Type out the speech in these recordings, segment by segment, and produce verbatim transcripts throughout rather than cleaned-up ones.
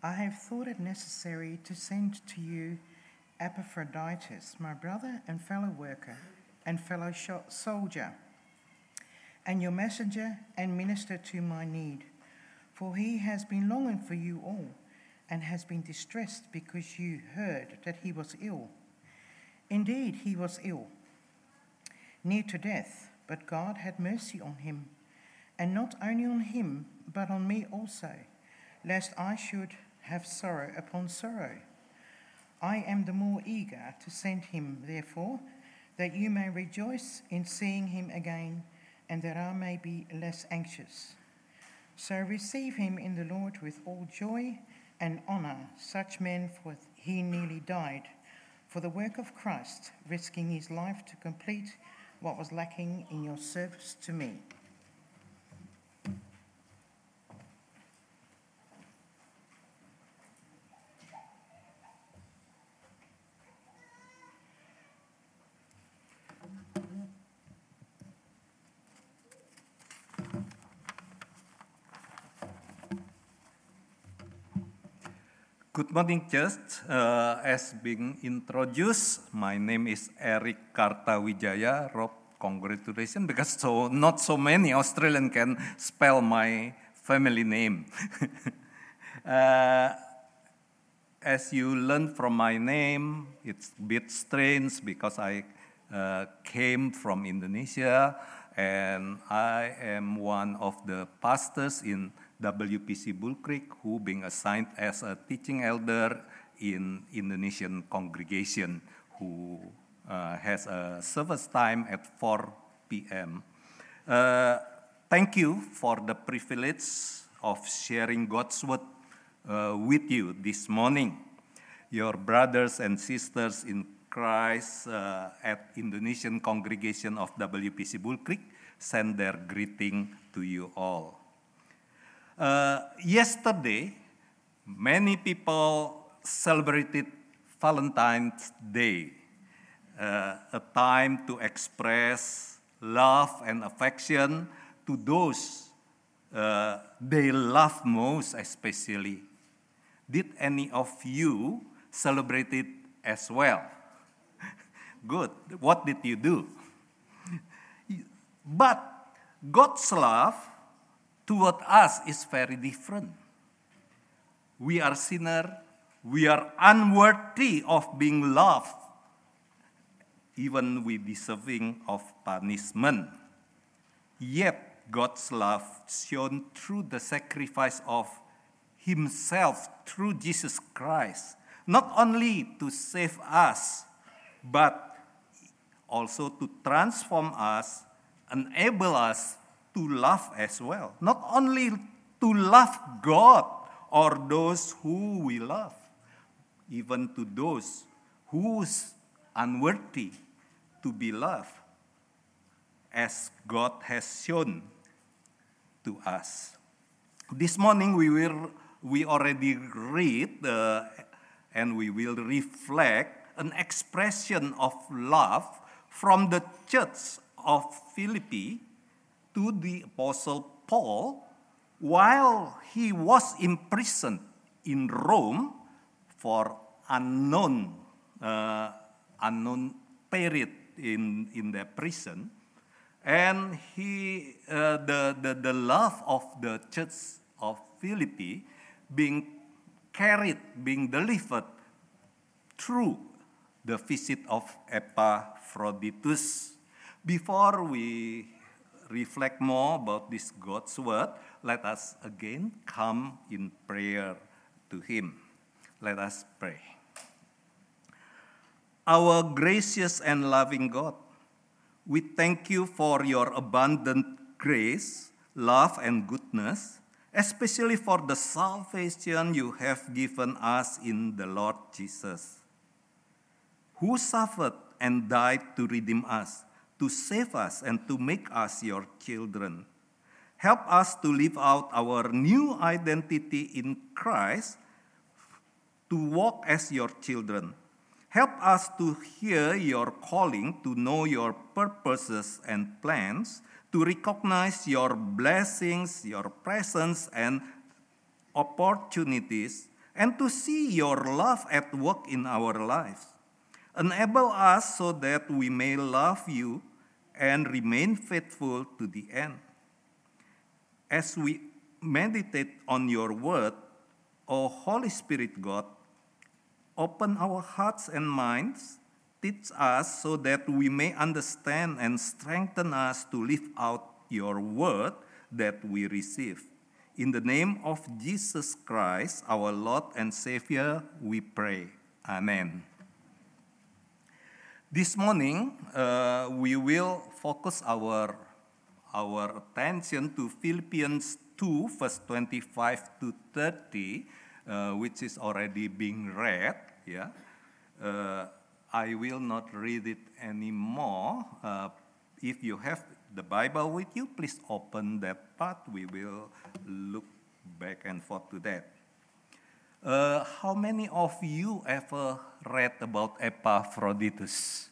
I have thought it necessary to send to you Epaphroditus, my brother and fellow worker and fellow soldier, and your messenger and minister to my need. For he has been longing for you all, and has been distressed because you heard that he was ill. Indeed, he was ill, near to death, but God had mercy on him, and not only on him, but on me also, lest I should have sorrow upon sorrow. I am the more eager to send him, therefore, that you may rejoice in seeing him again, and that I may be less anxious. So receive him in the Lord with all joy and honour, such men, for he nearly died, for the work of Christ, risking his life to complete what was lacking in your service to me. Good morning, church. Uh, as being introduced, my name is Eric Kartawijaya. Rob, congratulations, because so not so many Australians can spell my family name. uh, as you learn from my name, it's a bit strange because I uh, came from Indonesia, and I am one of the pastors in W P C Bull Creek, who being assigned as a teaching elder in Indonesian congregation, who uh, has a service time at four p.m. Uh, thank you for the privilege of sharing God's word uh, with you this morning. Your brothers and sisters in Christ uh, at Indonesian congregation of W P C Bull Creek send their greeting to you all. Uh, yesterday, many people celebrated Valentine's Day, uh, a time to express love and affection to those uh, they love most, especially. Did any of you celebrate it as well? Good. What did you do? But God's love toward us is very different. We are sinners, we are unworthy of being loved, even we deserving of punishment. Yet God's love shown through the sacrifice of himself through Jesus Christ, not only to save us, but also to transform us, enable us to love as well. Not only to love God or those who we love, even to those who's unworthy to be loved, as God has shown to us. This morning we will we already read uh, and we will reflect an expression of love from the church of Philippi to the Apostle Paul while he was imprisoned in Rome for unknown uh, unknown period in, in the prison. And he uh, the, the, the love of the church of Philippi being carried, being delivered through the visit of Epaphroditus. Before we reflect more about this God's word, let us again come in prayer to him. Let us pray. Our gracious and loving God, we thank you for your abundant grace, love, and goodness, especially for the salvation you have given us in the Lord Jesus, who suffered and died to redeem us, to save us, and to make us your children. Help us to live out our new identity in Christ, to walk as your children. Help us to hear your calling, to know your purposes and plans, to recognize your blessings, your presence, and opportunities, and to see your love at work in our lives. Enable us so that we may love you and remain faithful to the end. As we meditate on your word, O Holy Spirit God, open our hearts and minds, teach us so that we may understand and strengthen us to live out your word that we receive. In the name of Jesus Christ, our Lord and Savior, we pray. Amen. This morning, uh, we will focus our, our attention to Philippians two, verse twenty-five to thirty, uh, which is already being read. Yeah, uh, I will not read it anymore. Uh, if you have the Bible with you, please open that part. We will look back and forth to that. Uh, how many of you ever read about Epaphroditus?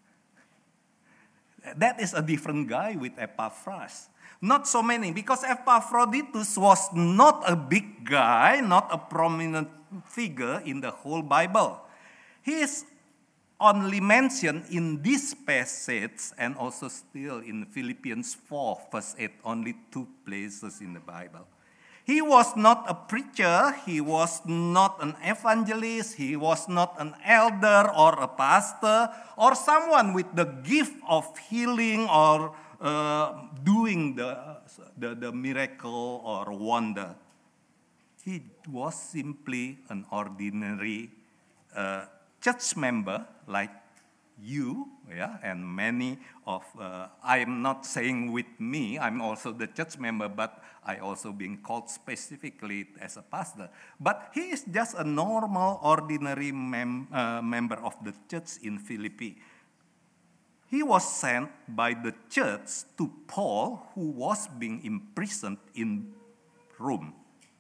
That is a different guy with Epaphras. Not so many, because Epaphroditus was not a big guy, not a prominent figure in the whole Bible. He is only mentioned in this passage and also still in Philippians four, verse eight, only two places in the Bible. He was not a preacher, he was not an evangelist, he was not an elder or a pastor or someone with the gift of healing or uh, doing the, the, the miracle or wonder. He was simply an ordinary uh, church member like you, yeah, and many of, uh, I am not saying with me, I'm also the church member, but I also being called specifically as a pastor. But he is just a normal, ordinary mem- uh, member of the church in Philippi. He was sent by the church to Paul, who was being imprisoned in Rome.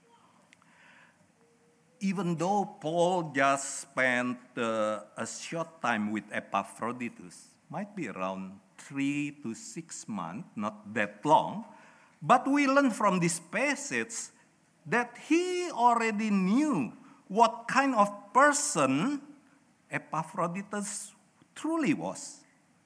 Even though Paul just spent uh, a short time with Epaphroditus, might be around three to six months, not that long, but we learn from this passage that he already knew what kind of person Epaphroditus truly was.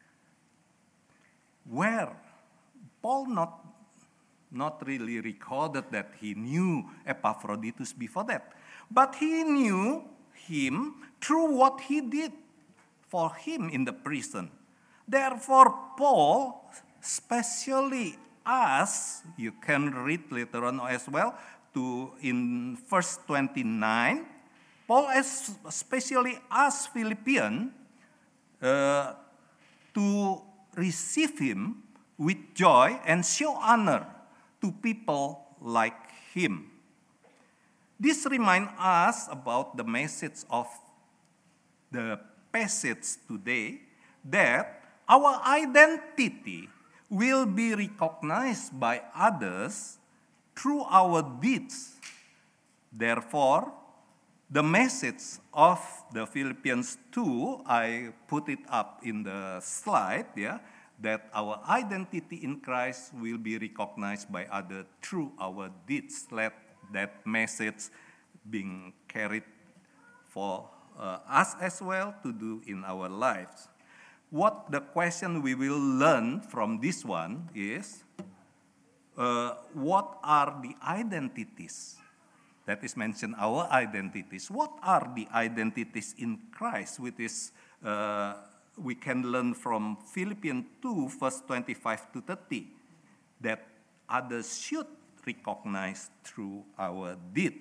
Where Paul not, not really recorded that he knew Epaphroditus before that. But he knew him through what he did for him in the prison. Therefore, Paul specially asked, you can read later on as well, to in verse twenty-nine, Paul especially asked Philippians uh, to receive him with joy and show honor to people like him. This reminds us about the message of the passage today, that our identity will be recognized by others through our deeds. Therefore, the message of the Philippians two, I put it up in the slide, yeah, that our identity in Christ will be recognized by others through our deeds. Let that message being carried for uh, us as well to do in our lives. What the question we will learn from this one is, uh, what are the identities? That is mentioned, our identities. What are the identities in Christ, which is uh, we can learn from Philippians two, verse twenty-five to thirty, that others should recognize through our deed.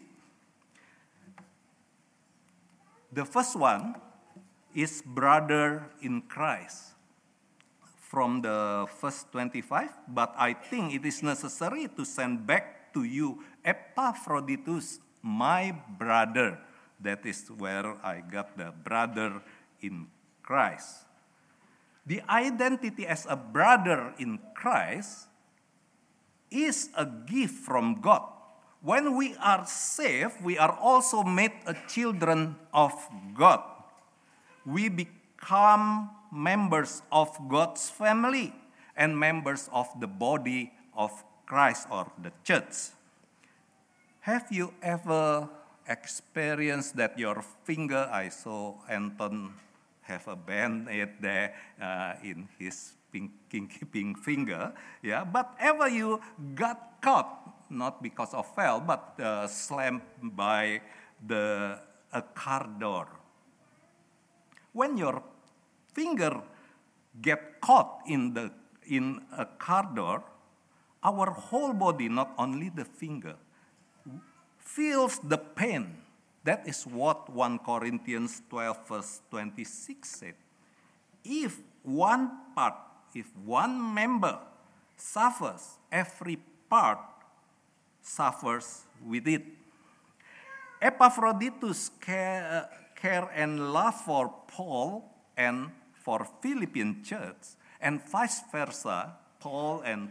The first one is brother in Christ. From the verse twenty-five, but I think it is necessary to send back to you Epaphroditus, my brother. That is where I got the brother in Christ. The identity as a brother in Christ is a gift from God. When we are saved, we are also made a children of God. We become members of God's family and members of the body of Christ or the church. Have you ever experienced that your finger, I saw Anton have a band-aid there uh, in his keeping finger, yeah, but ever you got caught, not because of fell, but uh, slammed by the a car door. When your finger get caught in the in a car door, our whole body, not only the finger, feels the pain. That is what First Corinthians twelve verse twenty-six said. If one part, if one member suffers, every part suffers with it. Epaphroditus' care, care and love for Paul and for Philippian church, and vice versa, Paul and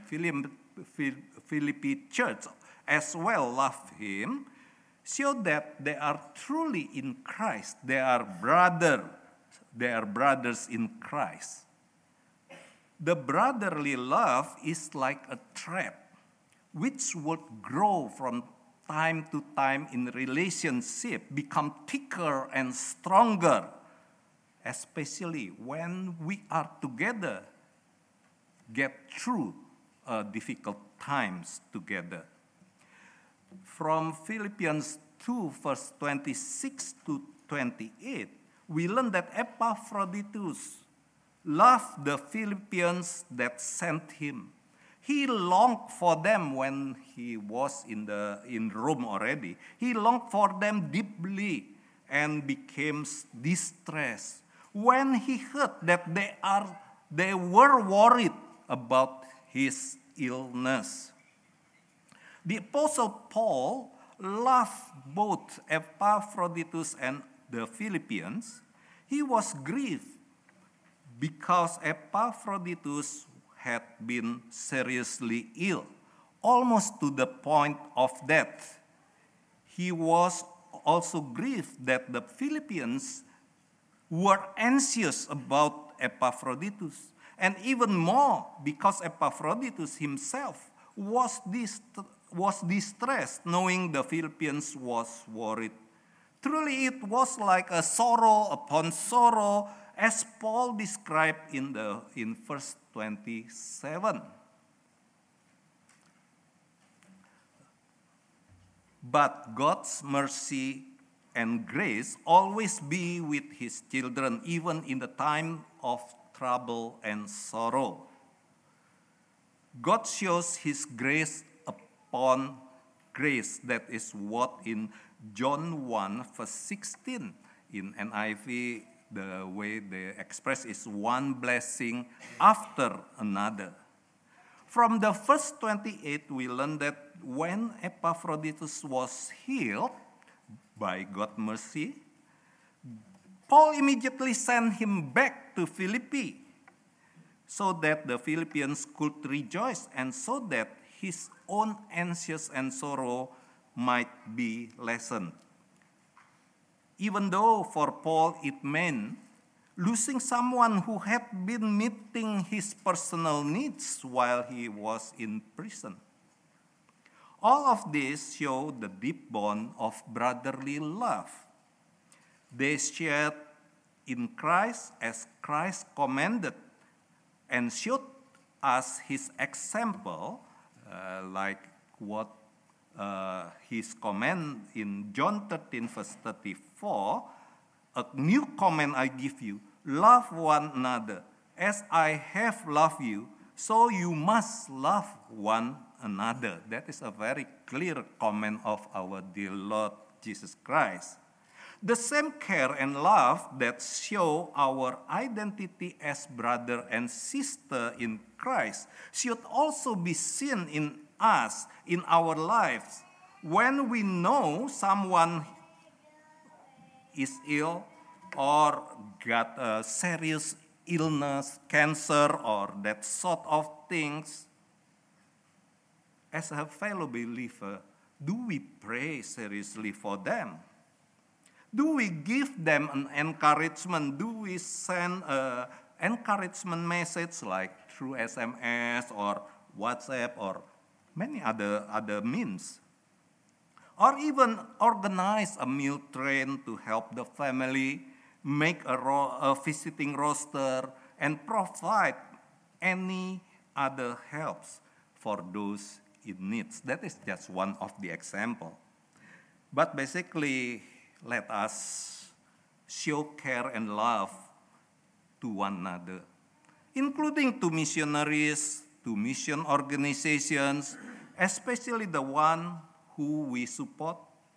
Philippi church as well love him, show that they are truly in Christ. They are brother, they are brothers in Christ. The brotherly love is like a thread, which would grow from time to time in relationship, become thicker and stronger, especially when we are together, get through uh, difficult times together. From Philippians two, verse twenty-six to twenty-eight, we learn that Epaphroditus loved the Philippians that sent him. He longed for them when he was in, the, in Rome already. He longed for them deeply and became distressed when he heard that they, are, they were worried about his illness. The Apostle Paul loved both Epaphroditus and the Philippians. He was grieved because Epaphroditus had been seriously ill, almost to the point of death. He was also grieved that the Philippians were anxious about Epaphroditus, and even more because Epaphroditus himself was, dist- was distressed knowing the Philippians was worried. Truly it was like a sorrow upon sorrow, as Paul described in, the, in verse twenty-seven. But God's mercy and grace always be with his children, even in the time of trouble and sorrow. God shows his grace upon grace. That is what in John one, verse sixteen, in N I V, the way they express is one blessing after another. From the verse twenty-eight, we learn that when Epaphroditus was healed by God's mercy, Paul immediately sent him back to Philippi so that the Philippians could rejoice and so that his own anxious and sorrow might be lessened. Even though for Paul it meant losing someone who had been meeting his personal needs while he was in prison. All of this show the deep bond of brotherly love. They shared in Christ as Christ commanded and showed us his example, uh, like what uh, his command in John thirteen, verse thirty-four, a new command I give you, love one another. As I have loved you, so you must love one another. That is a very clear command of our dear Lord Jesus Christ. The same care and love that show our identity as brother and sister in Christ should also be seen in us, in our lives. When we know someone is ill or got a serious illness, cancer, or that sort of things, as a fellow believer, do we pray seriously for them? Do we give them an encouragement? Do we send an encouragement message like through S M S or WhatsApp or many other, other means? or even organize a meal train to help the family, make a, ro- a visiting roster, and provide any other helps for those in need. That is just one of the example. But basically, let us show care and love to one another, including to missionaries, to mission organizations, especially the one who we support.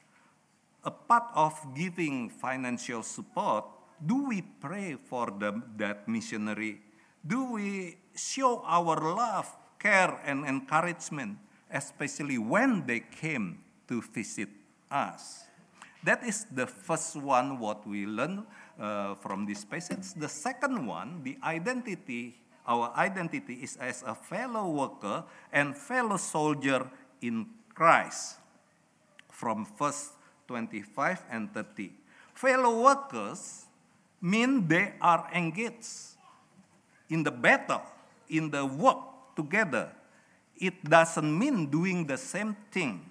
A part of giving financial support, do we pray for the, that missionary? Do we show our love, care, and encouragement, especially when they came to visit us? That is the first one what we learn uh, from this passage. The second one, the identity, our identity is as a fellow worker and fellow soldier in Christ. From verse twenty-five and thirty. Fellow workers mean they are engaged in the battle, in the work together. It doesn't mean doing the same thing.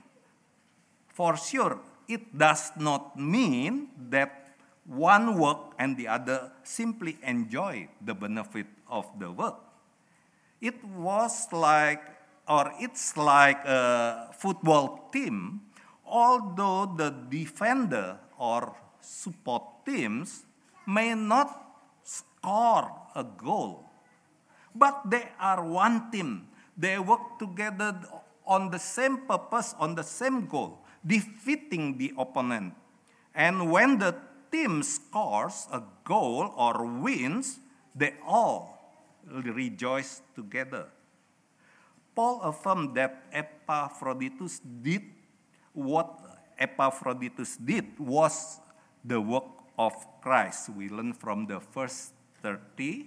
For sure, it does not mean that one work and the other simply enjoy the benefit of the work. It was like, or it's like a football team, although the defender or support teams may not score a goal, but they are one team. They work together on the same purpose, on the same goal, defeating the opponent. And when the team scores a goal or wins, they all rejoice together. Paul affirmed that Epaphroditus did what Epaphroditus did was the work of Christ. We learn from the verse thirty.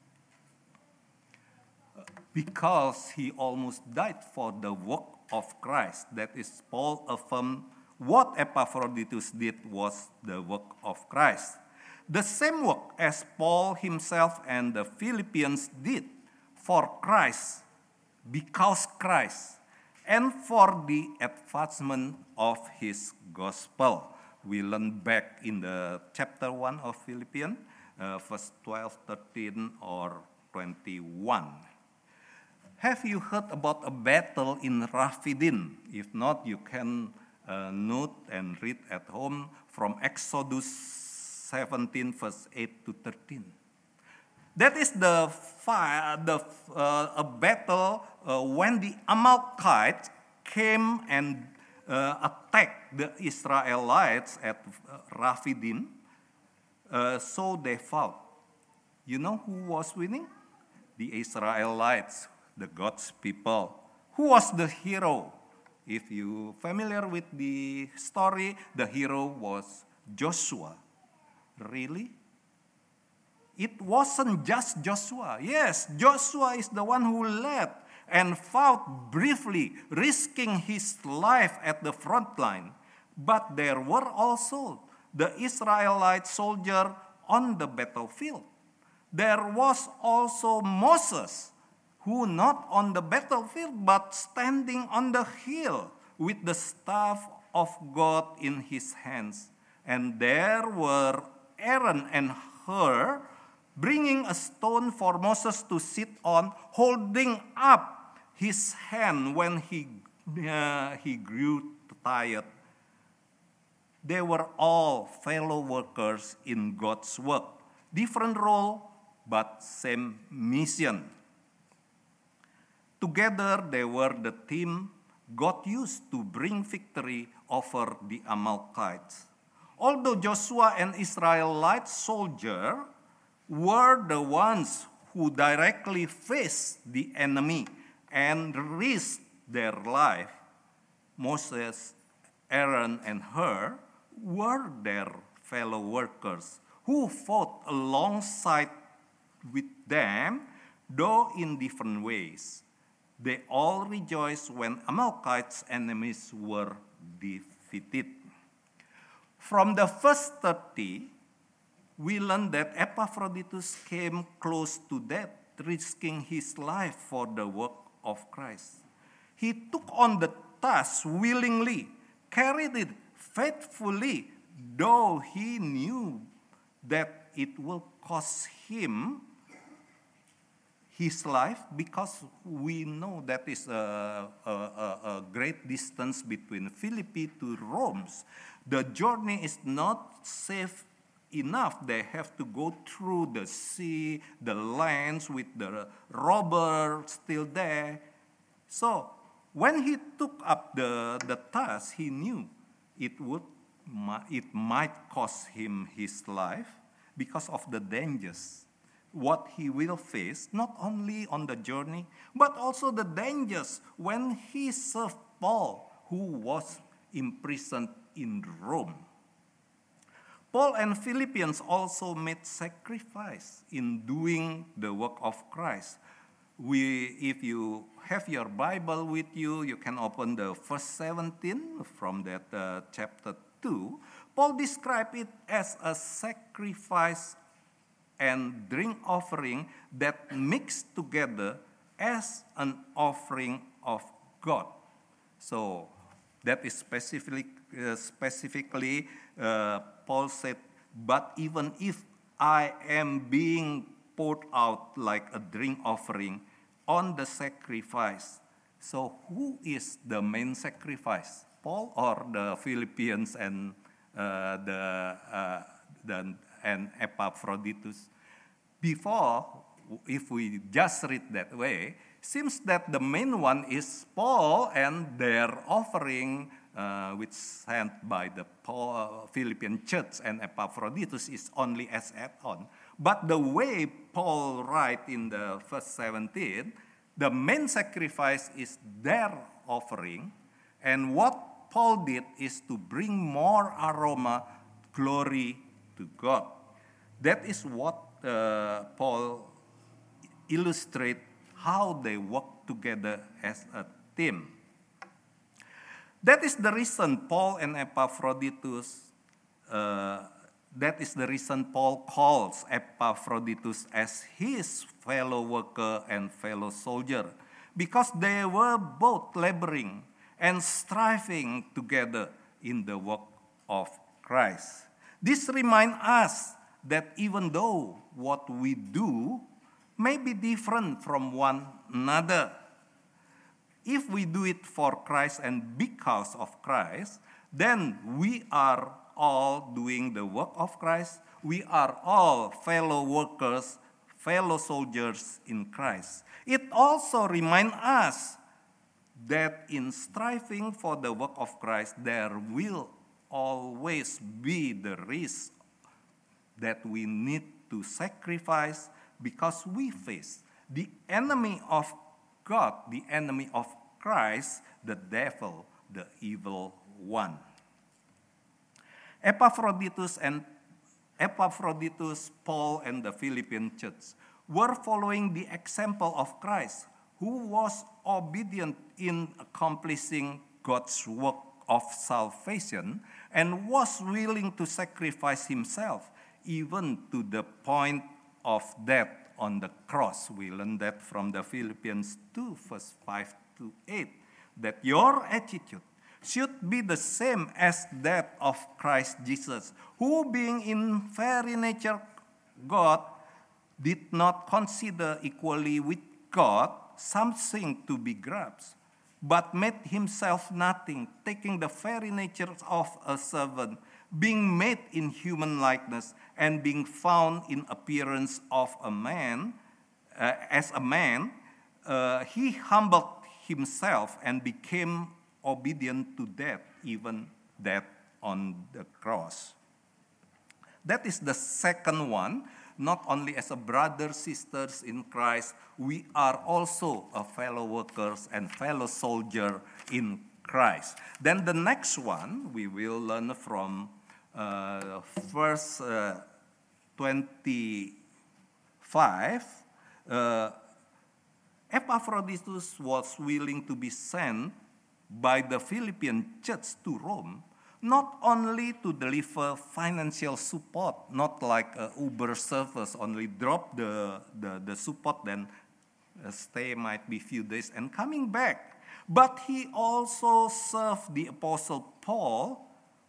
Because he almost died for the work of Christ. That is, Paul affirmed what Epaphroditus did was the work of Christ. The same work as Paul himself and the Philippians did for Christ, because Christ, and for the advancement of his gospel. We learn back in the chapter one of Philippians, uh, verse twelve, thirteen, or twenty-one. Have you heard about a battle in Rephidim? If not, you can uh, note and read at home from Exodus seventeen, verse eight to thirteen. That is the, fire, the uh, a battle uh, when the Amalekites came and uh, attacked the Israelites at uh, Rephidim. Uh, so they fought. You know who was winning? The Israelites, the God's people. Who was the hero? If you familiar with the story, the hero was Joshua. Really? It wasn't just Joshua. Yes, Joshua is the one who led and fought bravely, risking his life at the front line. But there were also the Israelite soldier on the battlefield. There was also Moses, who not on the battlefield, but standing on the hill with the staff of God in his hands. And there were Aaron and Hur, bringing a stone for Moses to sit on, holding up his hand when he, uh, he grew tired. They were all fellow workers in God's work. Different role, but same mission. Together, they were the team God used to bring victory over the Amalekites. Although Joshua and Israelite soldiers were the ones who directly faced the enemy and risked their life, Moses, Aaron, and Hur were their fellow workers who fought alongside with them, though in different ways. They all rejoiced when Amalekites' enemies were defeated. From the verse thirty, we learn that Epaphroditus came close to death, risking his life for the work of Christ. He took on the task willingly, carried it faithfully, though he knew that it will cost him his life, because we know that is a, a, a, a great distance between Philippi to Rome. The journey is not safe enough. They have to go through the sea, the lands with the robber still there. So when he took up the, the task, he knew it would it might cost him his life because of the dangers what he will face, not only on the journey, but also the dangers when he served Paul, who was imprisoned in Rome. Paul and Philippians also made sacrifice in doing the work of Christ. We, if you have your Bible with you, you can open the verse seventeen from that uh, chapter two. Paul described it as a sacrifice and drink offering that mixed together as an offering of God. So that is specifically, uh, specifically uh, Paul said, but even if I am being poured out like a drink offering on the sacrifice, so who is the main sacrifice? Paul or the Philippians and uh, the, uh, the and Epaphroditus? Before, if we just read that way, seems that the main one is Paul and their offering, uh, which sent by the Paul, Philippian church, and Epaphroditus is only as add-on. But the way Paul writes in the verse seventeen, the main sacrifice is their offering, and what Paul did is to bring more aroma, glory to God. That is what uh, Paul illustrates how they work together as a team. That is the reason Paul and Epaphroditus, uh, that is the reason Paul calls Epaphroditus as his fellow worker and fellow soldier, because they were both laboring and striving together in the work of Christ. This reminds us that even though what we do may be different from one another, if we do it for Christ and because of Christ, then we are all doing the work of Christ. We are all fellow workers, fellow soldiers in Christ. It also reminds us that in striving for the work of Christ, there will always be the risk that we need to sacrifice, because we face the enemy of God, the enemy of Christ, the devil, the evil one. Epaphroditus and Epaphroditus, Paul, and the Philippian church were following the example of Christ, who was obedient in accomplishing God's work of salvation and was willing to sacrifice himself, even to the point of death on the cross. We learn that from the Philippians two, verse five to eight, that your attitude should be the same as that of Christ Jesus, who being in very nature God, did not consider equally with God something to be grasped, but made himself nothing, taking the very nature of a servant, being made in human likeness, and being found in appearance of a man, uh, as a man, uh, he humbled himself and became obedient to death, even death on the cross. That is the second one. Not only as a brothers, sisters in Christ, we are also a fellow workers and fellow soldier in Christ. Then the next one we will learn from uh, verse uh, twenty-five. Uh, Epaphroditus was willing to be sent by the Philippian church to Rome, not only to deliver financial support, not like uh, Uber service, only drop the, the, the support, then uh, stay might be few days and coming back, But he also served the Apostle Paul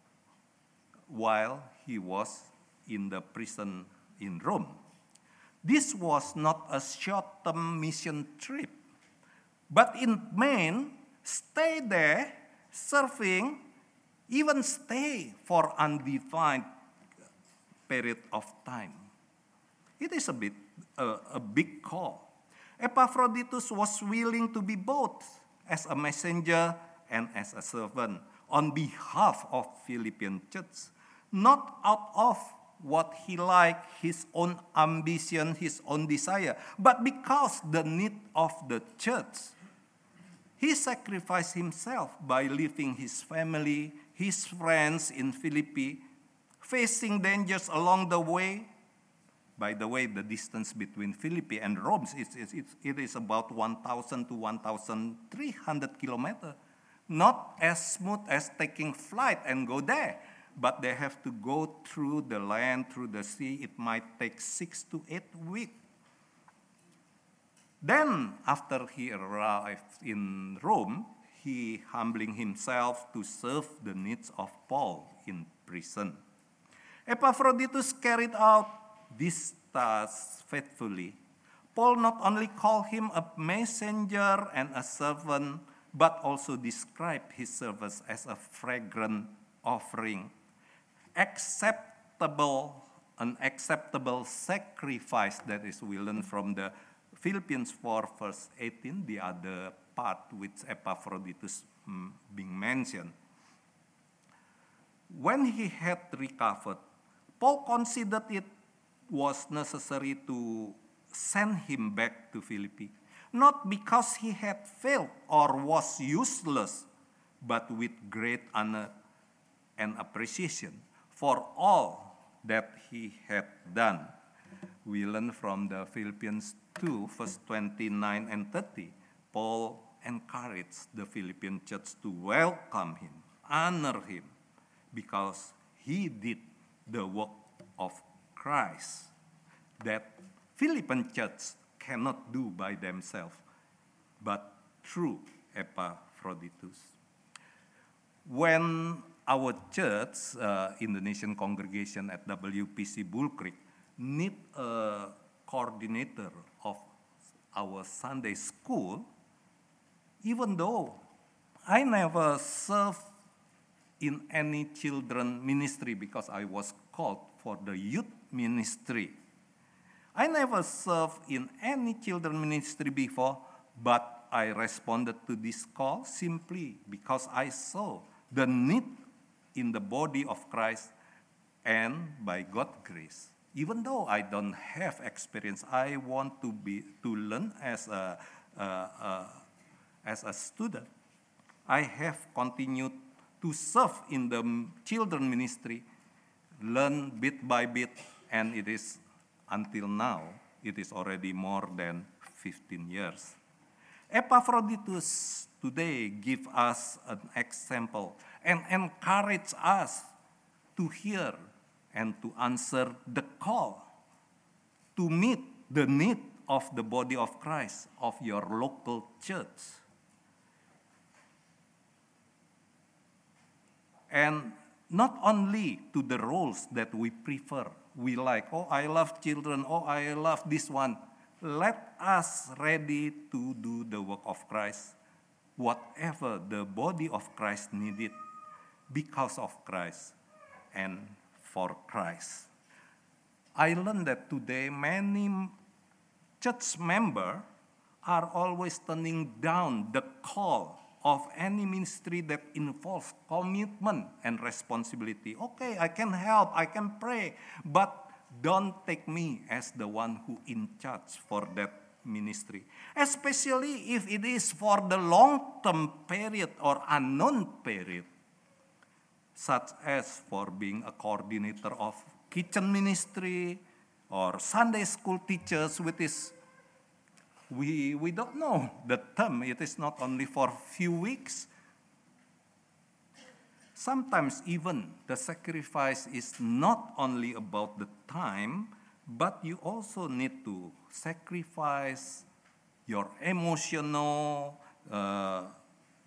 while he was in the prison in Rome. This was not a short-term mission trip, but in main, stay there, serving, even stay for undefined period of time. It is a bit uh, a big call. Epaphroditus was willing to be both as a messenger and as a servant on behalf of Philippian church, not out of what he liked, his own ambition, his own desire, but because the need of the church. He sacrificed himself by leaving his family, his friends in Philippi, facing dangers along the way. By the way, the distance between Philippi and Rome is, is, is, it is about one thousand to one thousand three hundred kilometers. Not as smooth as taking flight and go there, but they have to go through the land, through the sea. It might take six to eight weeks. Then, after he arrived in Rome, he humbling himself to serve the needs of Paul in prison. Epaphroditus carried out this task faithfully. Paul not only called him a messenger and a servant, but also described his service as a fragrant offering, acceptable, an acceptable sacrifice. That is, we learn from the Philippians four, verse eighteen, the other part which Epaphroditus mm, being mentioned. When he had recovered, Paul considered it was necessary to send him back to Philippi, not because he had failed or was useless, but with great honor and appreciation for all that he had done. We learn from the Philippians two, verse twenty-nine and thirty. Paul encouraged the Philippian church to welcome him, honor him, because he did the work of Christ that Philippian church cannot do by themselves, but through Epaphroditus. When our church, uh, Indonesian congregation at W P C Bull Creek, need a coordinator of our Sunday school, even though I never served in any children ministry because I was called for the youth ministry. I never served in any children ministry before, but I responded to this call simply because I saw the need in the body of Christ, and by God's grace, even though I don't have experience, I want to be to learn as a uh, uh, as a student. I have continued to serve in the children ministry, learn bit by bit, and it is until now, it is already more than fifteen years. Epaphroditus today give us an example and encourage us to hear and to answer the call to meet the need of the body of Christ, of your local church. And not only to the roles that we prefer, we like, oh, I love children, oh, I love this one. Let us ready to do the work of Christ, whatever the body of Christ needed, because of Christ and for Christ. I learned that today many church members are always turning down the call of any ministry that involves commitment and responsibility. Okay, I can help, I can pray, but don't take me as the one who in charge for that ministry. Especially if it is for the long-term period or unknown period, such as for being a coordinator of kitchen ministry or Sunday school teachers, which is We, we don't know the term. It is not only for few weeks. Sometimes even the sacrifice is not only about the time, but you also need to sacrifice your emotional uh,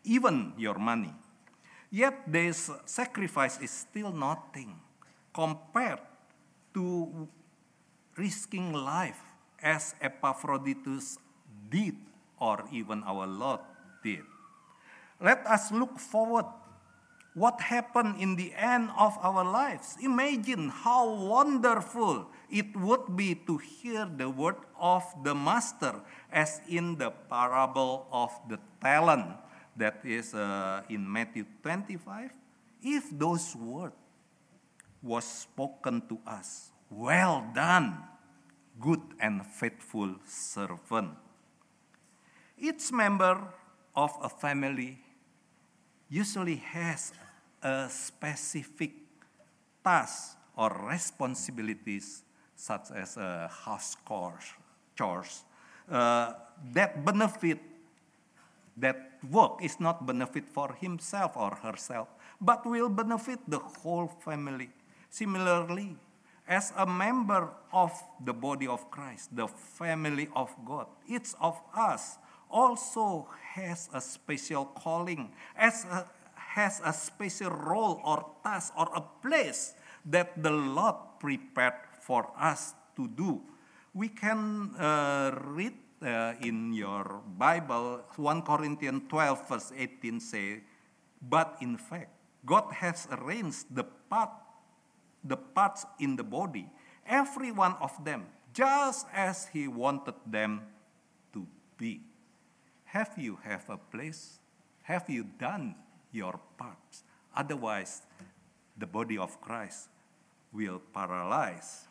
even your money. Yet this sacrifice is still nothing compared to risking life as Epaphroditus did, or even our Lord did. Let us look forward. What happened in the end of our lives? Imagine how wonderful it would be to hear the word of the Master, as in the parable of the talent that is uh, in Matthew twenty-five. If those words was spoken to us, well done, good and faithful servant. Each member of a family usually has a specific task or responsibilities, such as uh, house chores, chores uh, that benefit, that work is not benefit for himself or herself, but will benefit the whole family. Similarly, as a member of the body of Christ, the family of God, each of us also has a special calling, as a, has a special role or task or a place that the Lord prepared for us to do. We can uh, read uh, in your Bible, First Corinthians twelve verse eighteen say, but in fact, God has arranged the part, the parts in the body, every one of them, just as He wanted them to be. Have you have a place? Have you done your parts? Otherwise, the body of Christ will paralyze.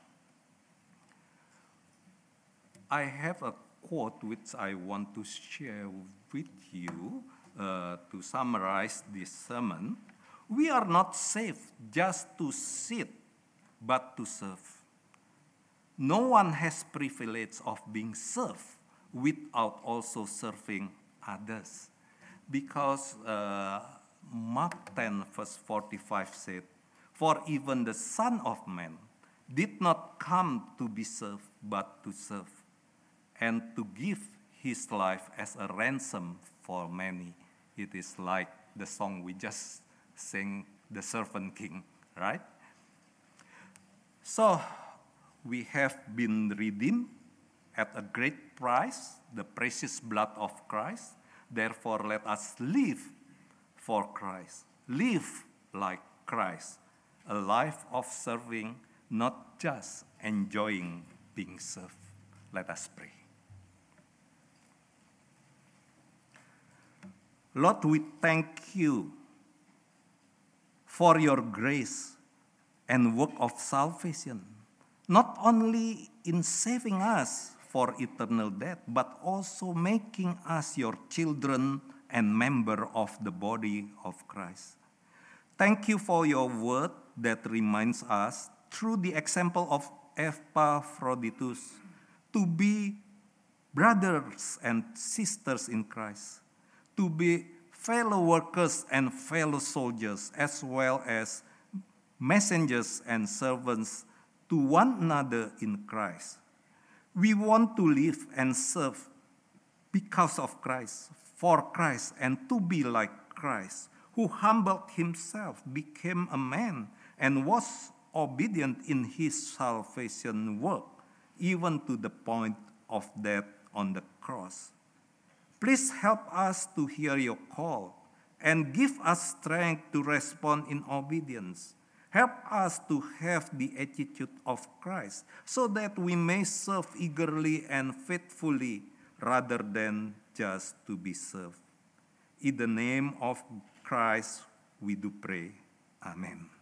I have a quote which I want to share with you uh, to summarize this sermon. We are not saved just to sit, but to serve. No one has privilege of being served without also serving others. Because uh, Mark ten verse forty-five said, for even the Son of Man did not come to be served, but to serve, and to give his life as a ransom for many. It is like the song we just sang, The Servant King, right? So, we have been redeemed at a great price, the precious blood of Christ. Therefore, let us live for Christ. Live like Christ. A life of serving, not just enjoying being served. Let us pray. Lord, we thank you for your grace and work of salvation, not only in saving us for eternal death, but also making us your children and member of the body of Christ. Thank you for your word that reminds us, through the example of Epaphroditus, to be brothers and sisters in Christ, to be fellow workers and fellow soldiers, as well as messengers and servants to one another in Christ. We want to live and serve because of Christ, for Christ, and to be like Christ, who humbled himself, became a man, and was obedient in his salvation work, even to the point of death on the cross. Please help us to hear your call and give us strength to respond in obedience. Help us to have the attitude of Christ so that we may serve eagerly and faithfully rather than just to be served. In the name of Christ, we do pray. Amen.